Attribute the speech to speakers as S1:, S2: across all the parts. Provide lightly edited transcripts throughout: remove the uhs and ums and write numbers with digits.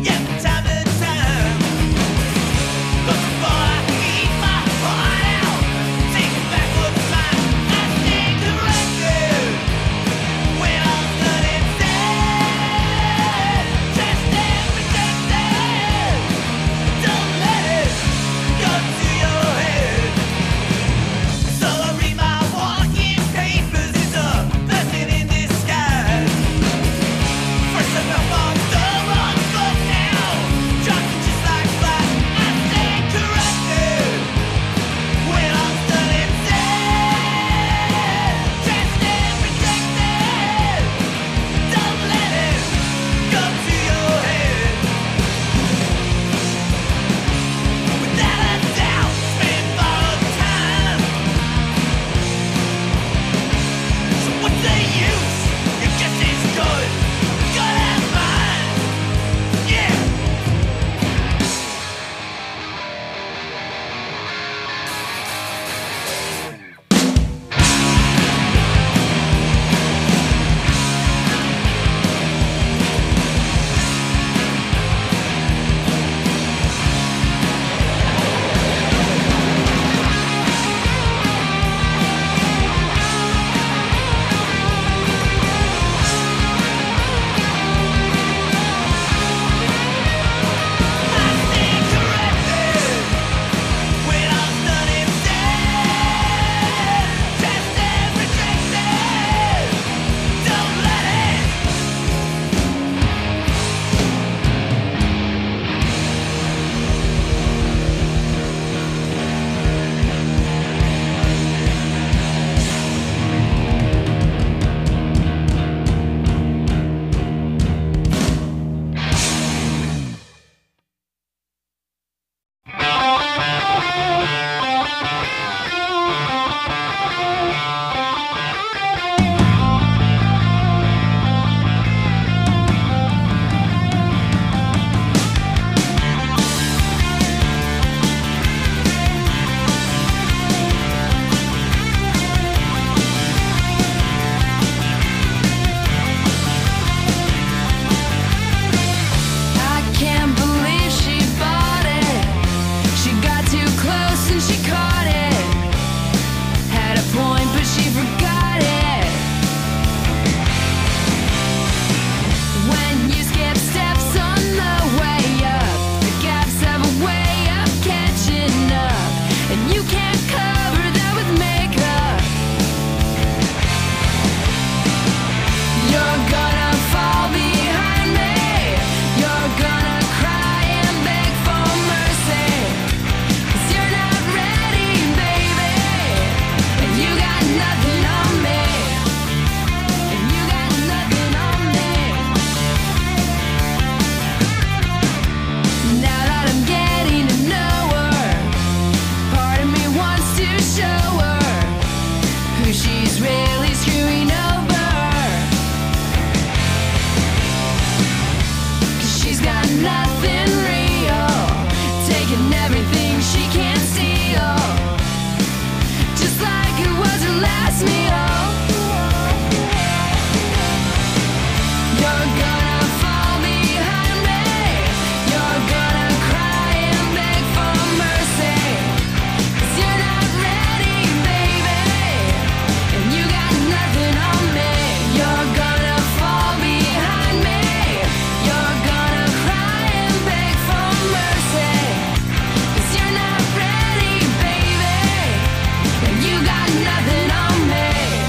S1: Nothing on me.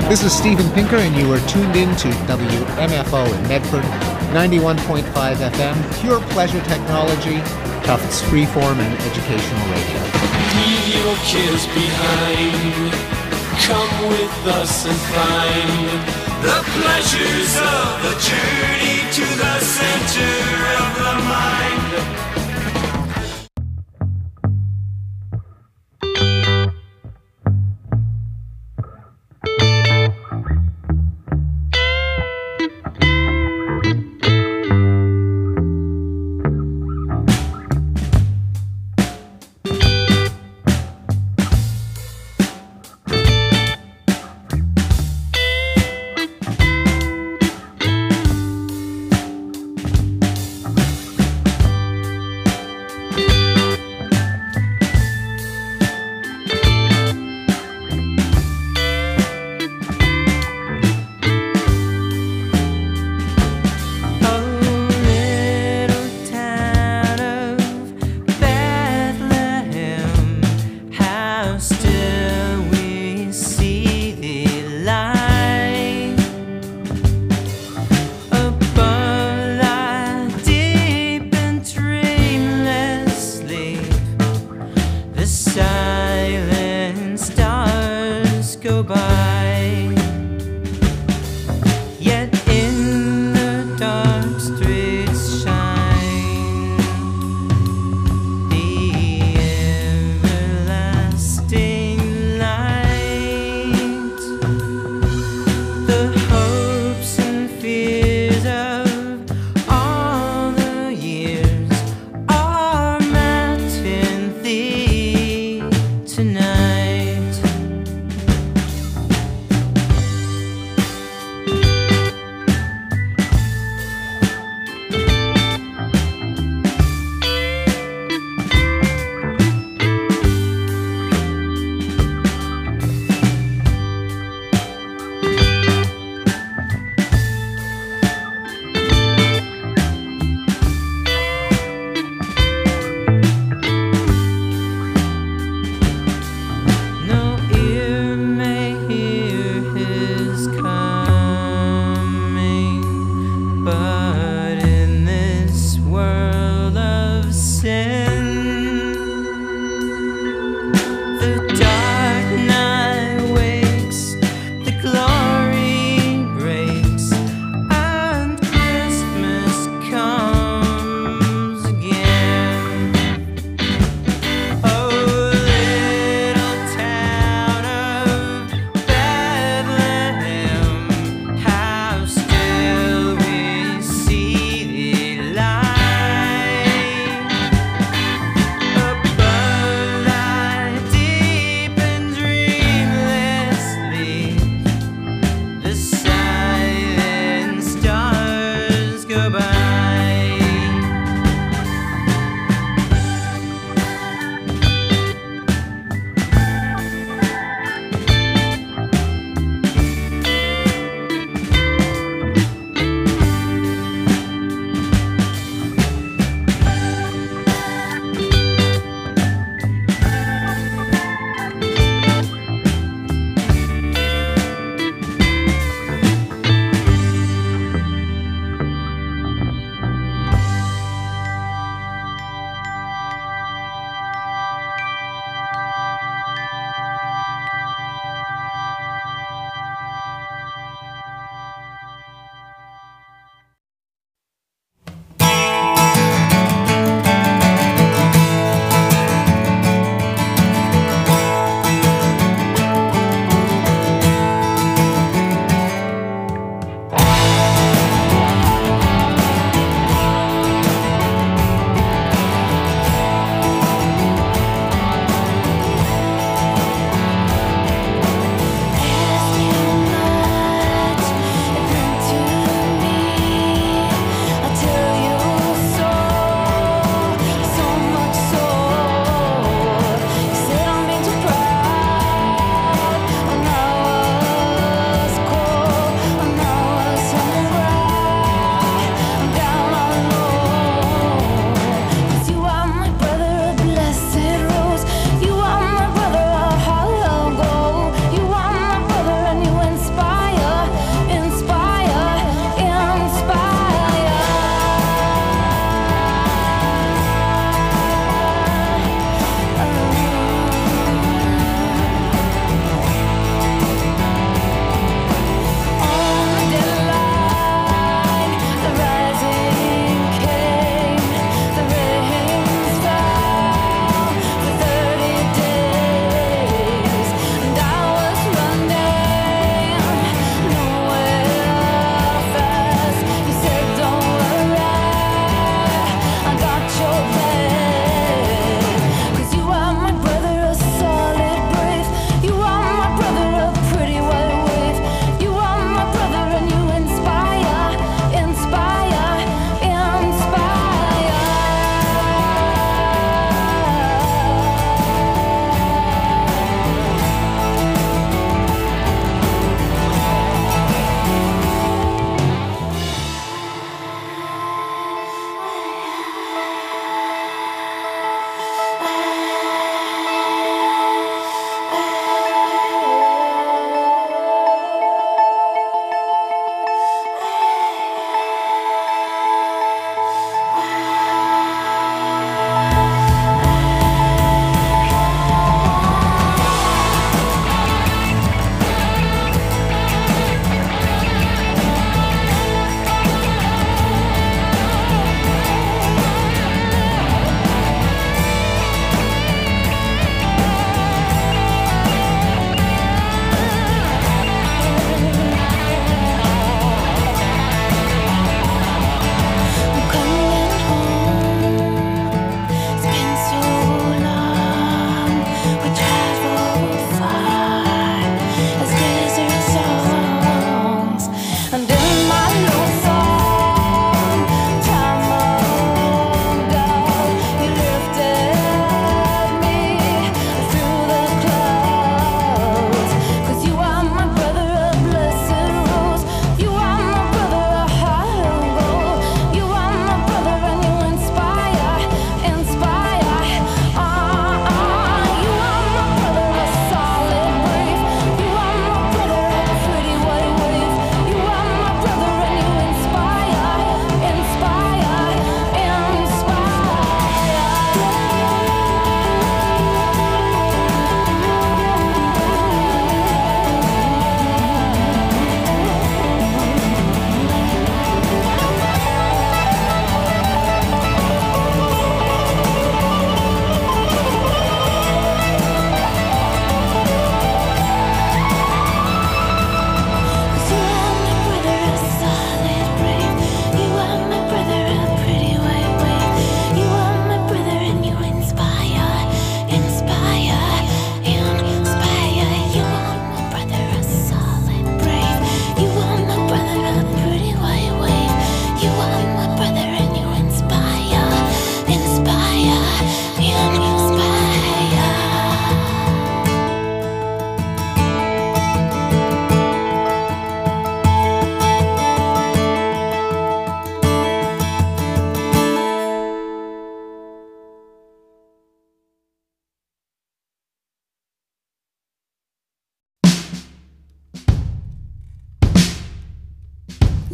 S1: This is Steven Pinker, and you are tuned in to WMFO in Medford, 91.5 FM, pure pleasure technology, Tufts freeform and educational radio.
S2: Leave your cares behind. Come with us and find the pleasures of a journey to the center of the mind.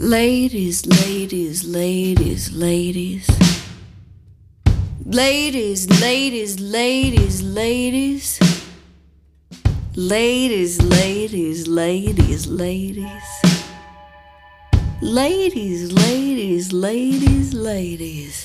S3: Ladies, ladies, ladies, ladies. Ladies, ladies, ladies, ladies. Ladies, ladies, ladies, ladies. Ladies, ladies, ladies, ladies.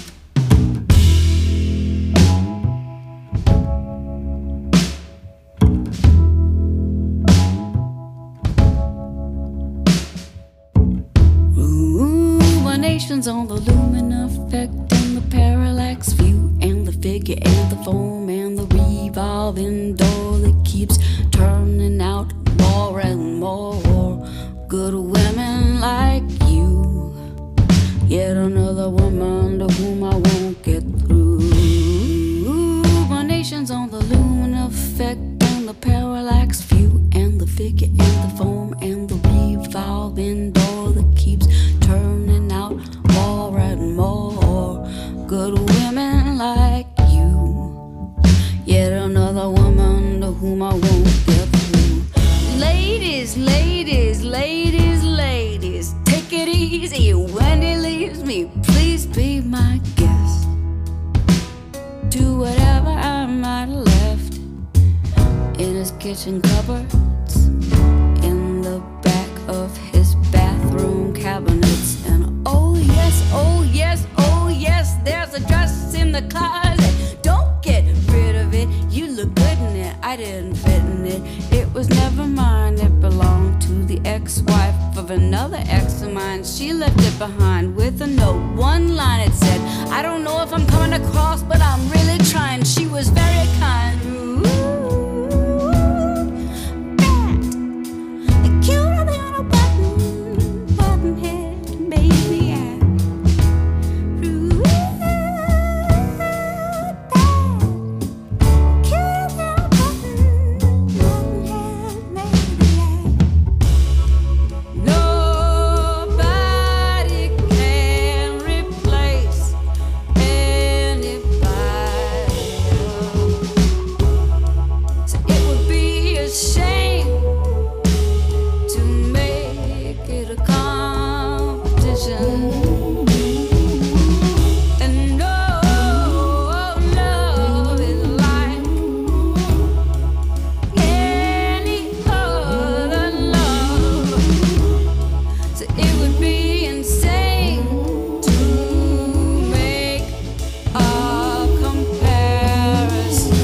S3: Ruminations on the lumen effect and the parallax view and the figure and the foam and the revolving door that keeps turning out more and more good women like you. Yet another woman to whom I won't get through. Ruminations on the lumen effect and the parallax view and the figure and the foam and the revolving door that keeps turning out more and more good women like you. Yet another woman to whom I won't get through. Ladies, ladies, ladies, ladies, take it easy when he leaves me. Please be my guest. Do whatever I might have left in his kitchen cupboards, in the back of his bathroom cabinets. And oh yes, oh yes, oh yes, there's a dress in the closet. Don't get rid of it. You look good in it. I didn't fit in it. It was never mine. It belonged to the ex-wife of another ex of mine. She left it behind with a note. One line it said, I don't know if I'm coming across, but I'm really trying. She was very kind. Cuter than a button head, baby. Nobody can replace anybody else. So it would be a shame to make it a competition. And no love is like any other love. So it would be insane to make a comparison.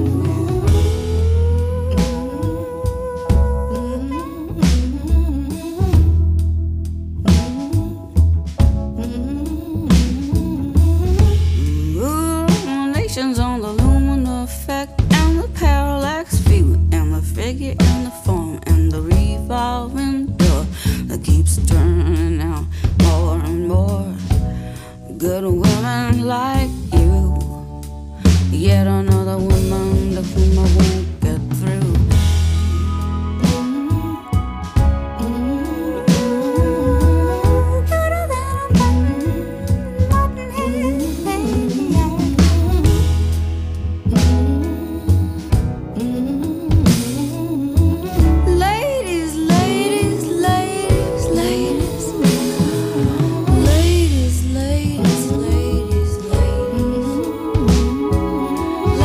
S3: Ruminations on the lumen effect and the parallax view and the figure and the form and the revolving door that keeps turning out more and more good women like you. Yet another woman to whom I won't get through. Cuter than a button head, baby. Ladies, ladies, ladies, ladies. Ladies, ladies, ladies, ladies.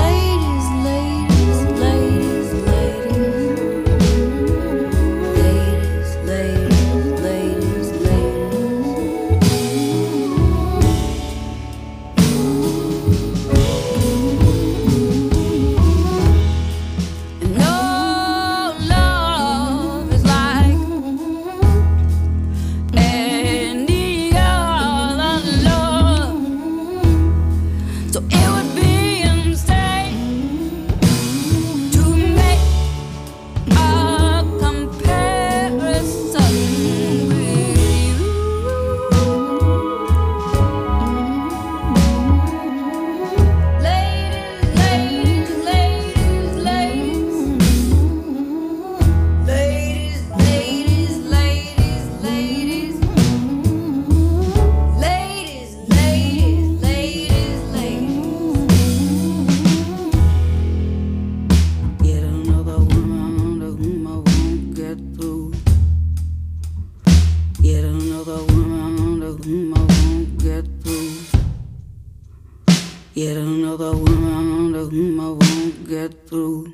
S3: get through.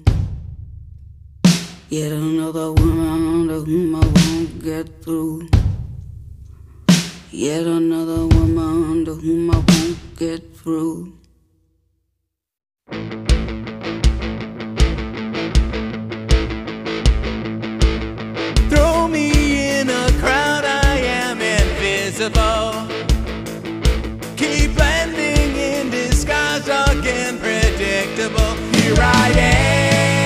S3: Yet another woman to whom I won't get through. Yet another woman to whom I won't get through.
S2: Throw me in a crowd, I am invisible. Keep blending in disguise, dark and predictable. Here I am.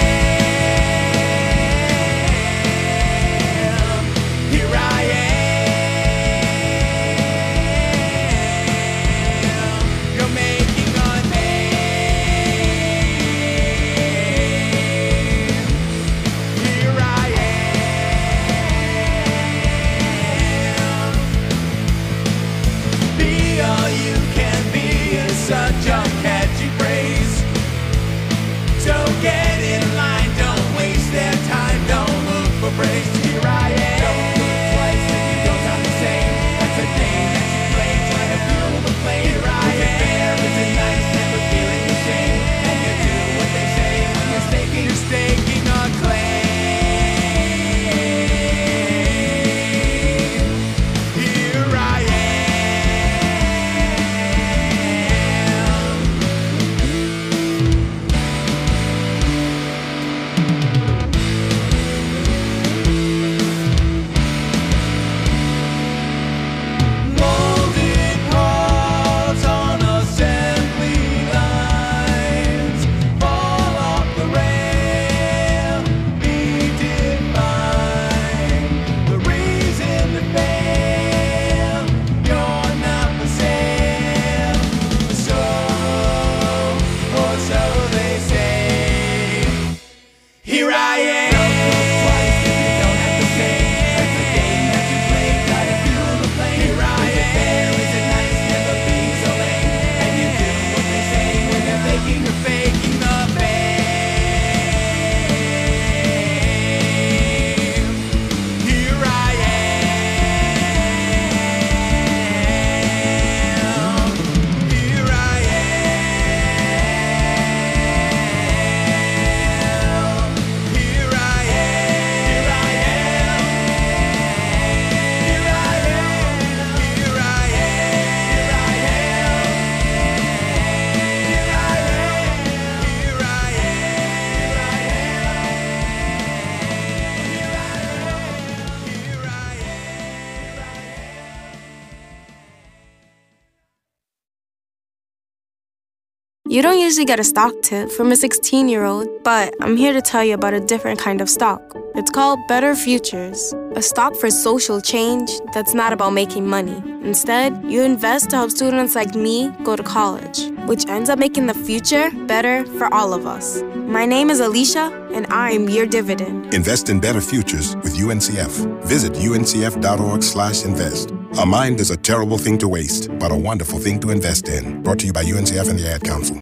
S2: Such a catchy phrase. So get in line, don't waste their time, don't look for praise. Here I am. Don't look twice if you don't sound the same. That's a game that you play, trying to feel the flame. Here I am. Is it fair? Is it nice? Never feeling the shame. And you do what they say when you're staking a claim. Here I am.
S4: You don't usually get a stock tip from a 16-year-old, but I'm here to tell you about a different kind of stock. It's called Better Futures, a stock for social change that's not about making money. Instead, you invest to help students like me go to college, which ends up making the future better for all of us. My name is Alicia, and I'm your dividend.
S5: Invest in better futures with UNCF. Visit uncf.org/invest. A mind is a terrible thing to waste, but a wonderful thing to invest in. Brought to you by UNCF and the Ad Council.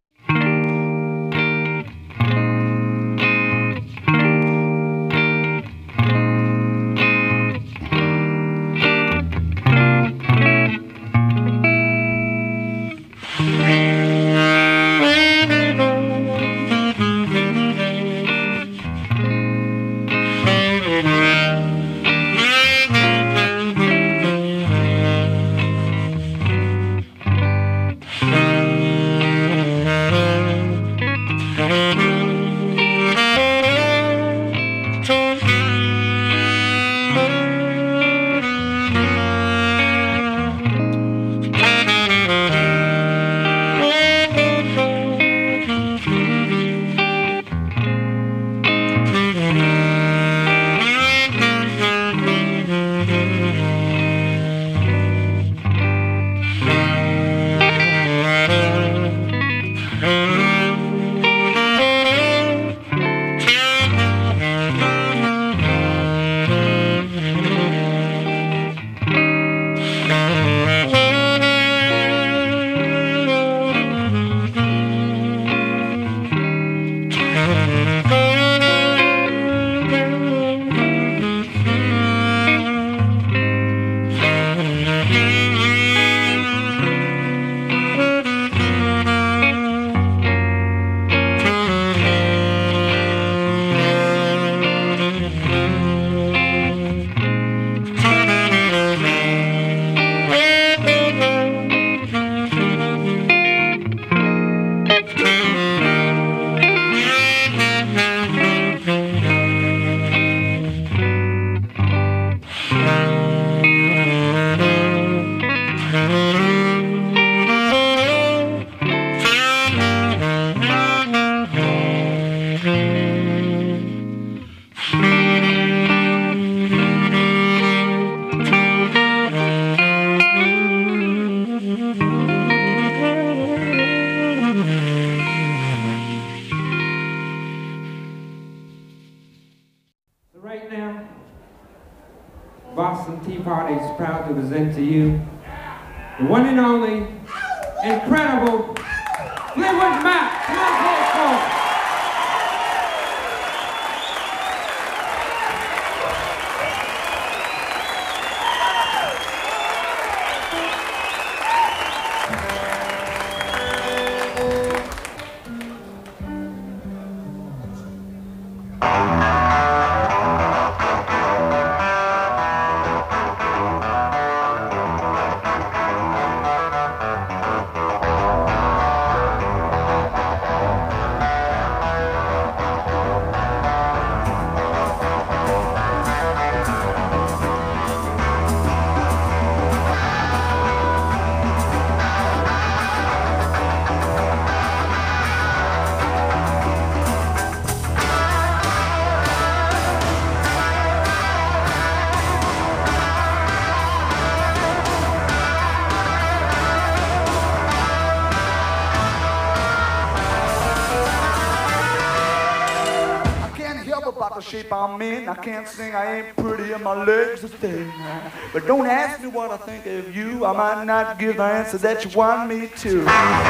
S6: Boston Tea Party is proud to present to you the one and only, incredible Fleetwood Mac. Come on, folks.
S7: Shape I'm in, I can't sing, I ain't pretty, and my legs are thin. But don't ask me what I think of you, I might not give the answer that you want me to.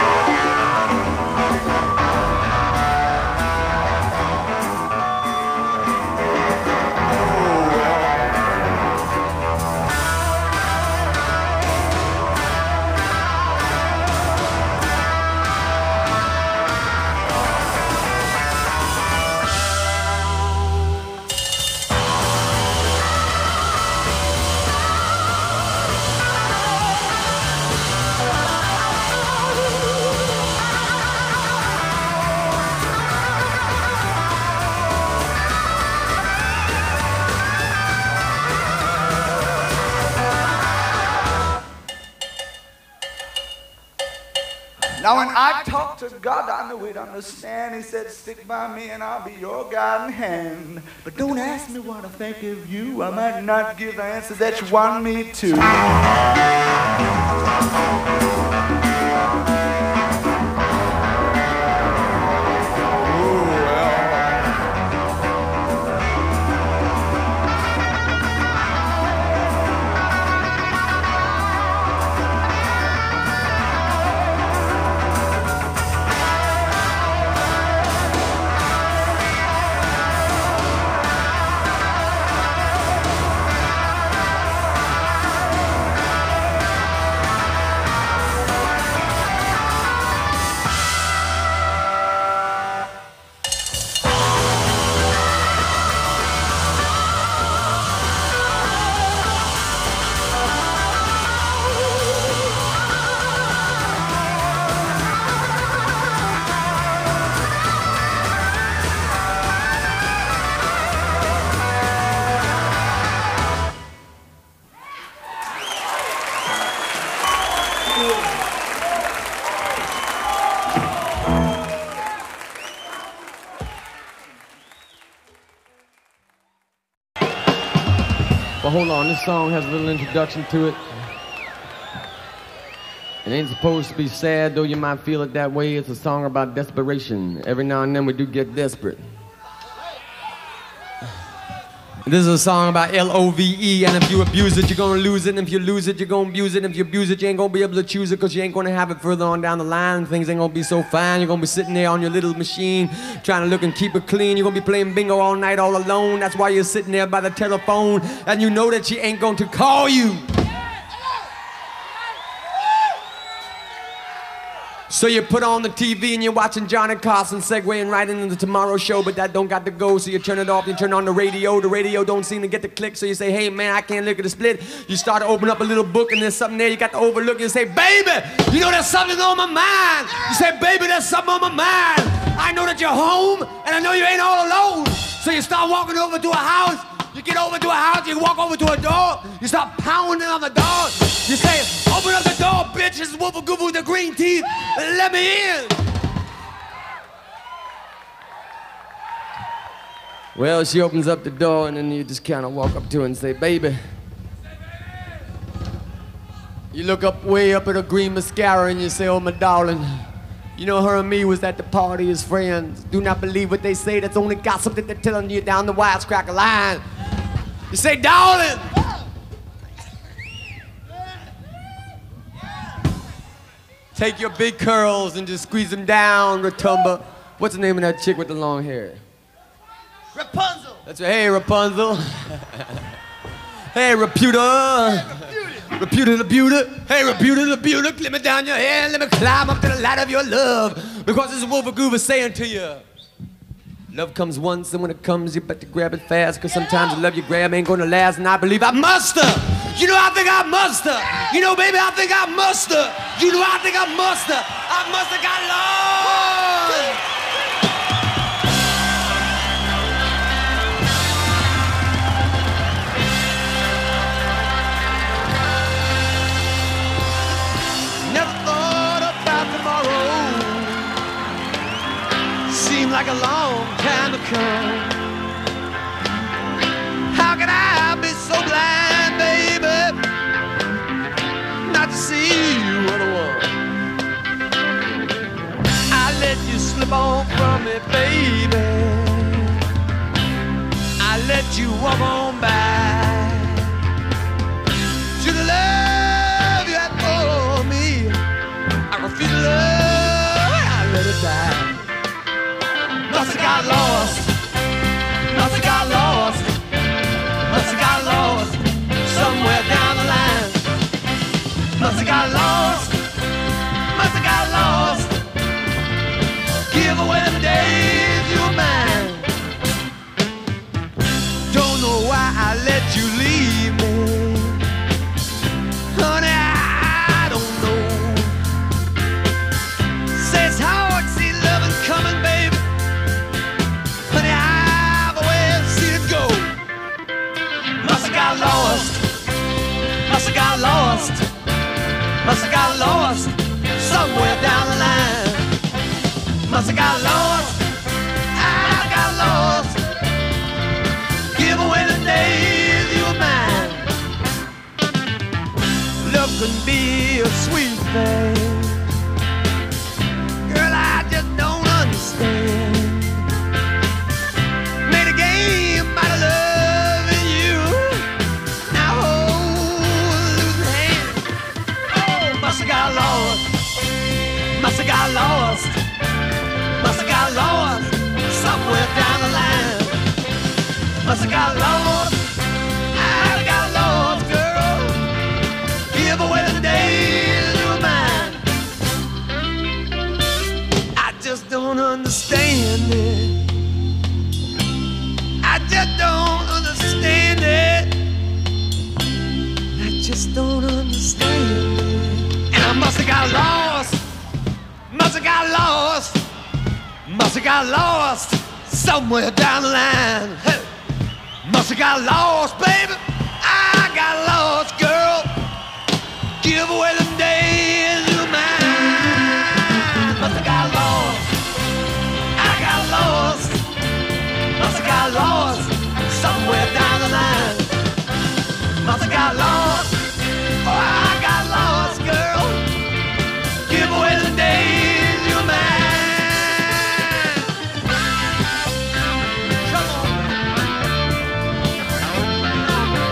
S7: Now when I talk to God, I know He'd understand. He said, stick by me and I'll be your guiding hand. But don't ask me what I think of you. I might not give the answer that you want me to.
S8: Well, hold on, this song has a little introduction to it. It ain't supposed to be sad, though you might feel it that way. It's a song about desperation. Every now and then we do get desperate. This is a song about L-O-V-E, and if you abuse it, you're gonna lose it, and if you lose it, you're gonna abuse it, and if you abuse it, you ain't gonna be able to choose it, because you ain't gonna have it further on down the line. Things ain't gonna be so fine. You're gonna be sitting there on your little machine, trying to look and keep it clean. You're gonna be playing bingo all night all alone. That's why you're sitting there by the telephone, and you know that she ain't going to call you. So you put on the TV and you're watching Johnny Carson segueing right into the Tomorrow Show, but that don't got to go, so you turn it off, you turn on the radio don't seem to get the click, so you say, hey man, I can't look at the split. You start to open up a little book and there's something there you got to overlook, and you say, baby, you know there's something on my mind. You say, baby, there's something on my mind. I know that you're home, and I know you ain't all alone. So you start walking over to a house. You get over to a house, you walk over to a door, you start pounding on the door. You say, open up the door, bitch, it's Woofa Goofa with the green teeth, and let me in. Well, she opens up the door, and then you just kind of walk up to her and say, baby. You look up way up at her green mascara, and you say, oh, my darling. You know, her and me was at the party as friends. Do not believe what they say. That's only gossip that they're telling you down the wisecracker line. You say, darling, Take your big curls and just squeeze them down, Rotumba. What's the name of that chick with the long hair?
S9: Rapunzel.
S8: That's right. Hey, Rapunzel. Hey, Reputa. Reputa the Buta. Hey, Reputa the Buta. Let me down your hair. Let me climb up to the light of your love. Because this is Wolver Groover saying to you. Love comes once, and when it comes, you better grab it fast. Cause sometimes the love you grab ain't gonna last. And I believe I must have. You know, I think I must have. You know, baby, I think I must have. You know, I think I must have. I must have got lost. Never thought about tomorrow. Seemed like a long time to come. How can I be so blind, baby, not to see what I want? I let you slip on from me, baby. I let you walk on by. To the love you had for me, I refuse to love, I let it die. Must have got lost. Must have got lost. Must have got lost somewhere down the line. Must have got lost. Must have got lost. Give away the days you were mine. Don't know why I let you leave me. Honey, I don't know. Say it's hard to see loving coming, baby. Honey, I've always seen it go. Must have got lost. Must have got lost. Must have got lost somewhere down the line. Must have got lost. I got lost. Give away the days you were mine. Love can be a sweet thing. Girl, I just don't understand. Made a game out of loving you. Now hold losing hand. Oh, must have got lost. Must have got lost. Must have got lost somewhere down the line. Must have got lost. I got lost, girl. Give away the days you were mine. I just don't understand it. I just don't understand it. I just don't understand it. And I must have got lost. Must have got lost. Must have got lost somewhere down the line. Hey. Must have got lost, baby. I got lost, girl. Give away them days of mine. Must have got lost. I got lost. Must have got lost somewhere down the line. Must have got lost. Oh, I got lost, girl. Give away the days you're mine. Come on.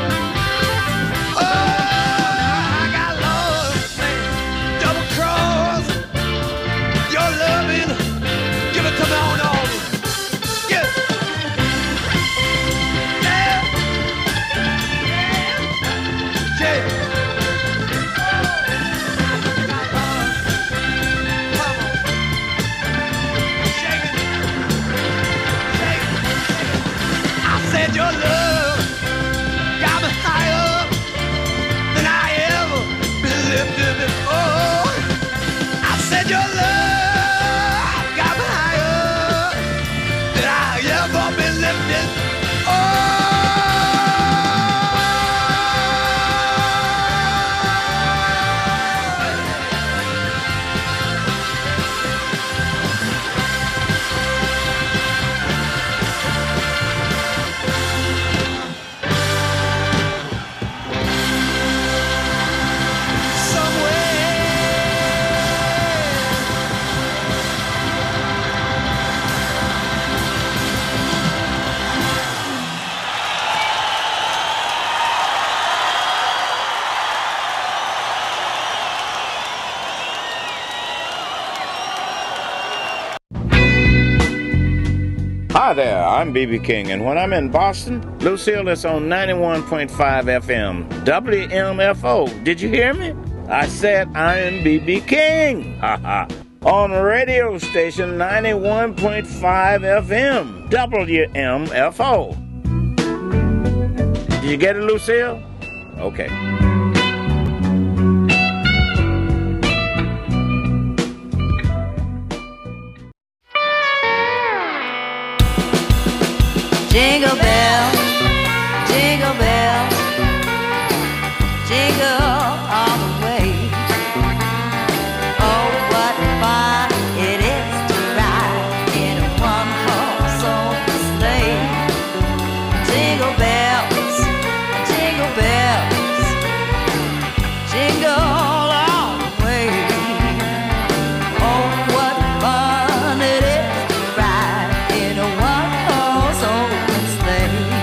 S10: Hi there, I'm B.B. King, and when I'm in Boston, Lucille is on 91.5 FM, WMFO. Did you hear me? I said I am B.B. King. Ha ha. On radio station 91.5 FM, WMFO. Did you get it, Lucille? Okay.
S11: Jingle bell, jingle bell, jingle all the way. Oh, what fun it is to ride in a one-horse open sleigh. Jingle bells, jingle bells, jingle all the way. Oh, what fun it is to ride in a one-horse open sleigh.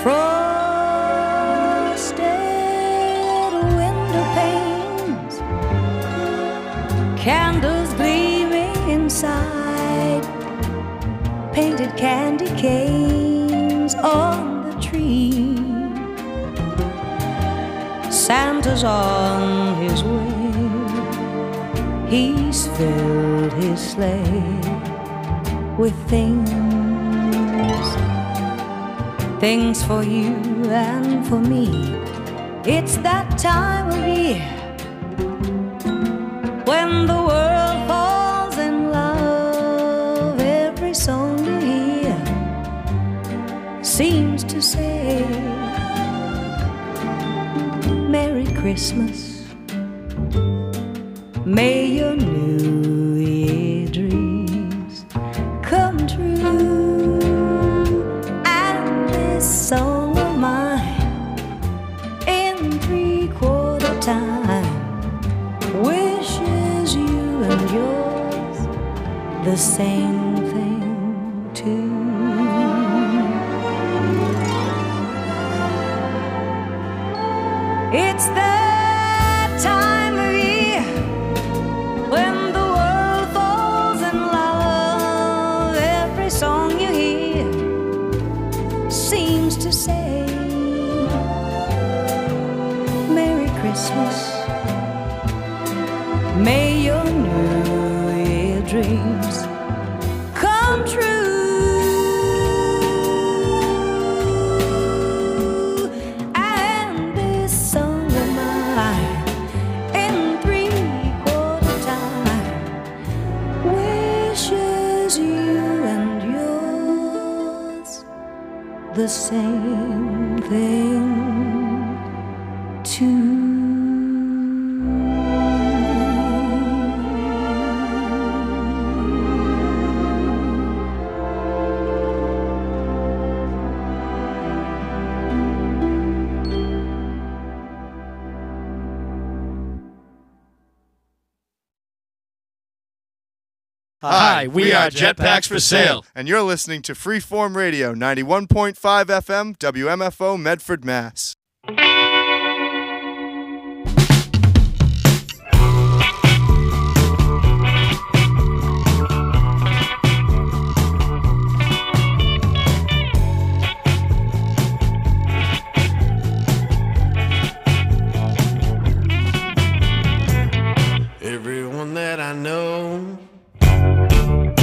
S3: frosted window panes, candles gleaming inside, painted candy canes on the tree. Santa's on his way, he's filled his sleigh with things for you and for me. It's that time of year when the world falls in love. Every song you hear seems to say Merry Christmas, may your New Year dreams come true. And this song of mine in 3/4 time wishes you and yours the same thing too. It's that time of year when the world falls in love. Every song you hear seems to say Merry Christmas, may your New Year dreams come true. The same thing too.
S12: Hi, we are Jetpacks for Sale, and you're listening to Freeform Radio, 91.5 FM, WMFO, Medford, Mass.